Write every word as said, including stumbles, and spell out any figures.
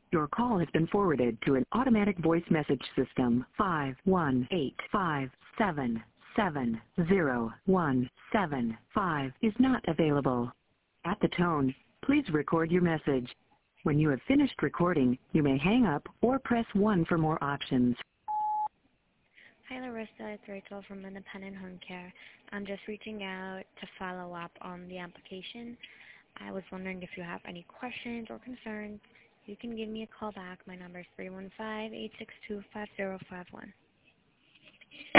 Your call has been forwarded to an automatic voice message system. five one eight five seven seven zero one seven five is not available. At the tone, please record your message. When you have finished recording, you may hang up or press one for more options. Hi, Larissa. It's Rachel from Independent Home Care. I'm just reaching out to follow up on the application. I was wondering if you have any questions or concerns. You can give me a call back. My number is three one five, eight six two, five zero five one.